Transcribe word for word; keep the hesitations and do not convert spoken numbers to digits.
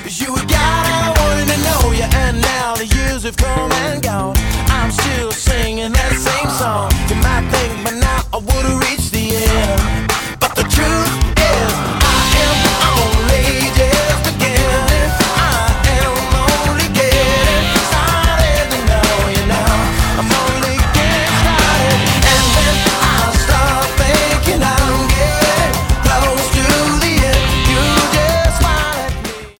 You were God, I wanted to know you, and now the years have come and gone. I'm still singing that same song. You might think by now I would've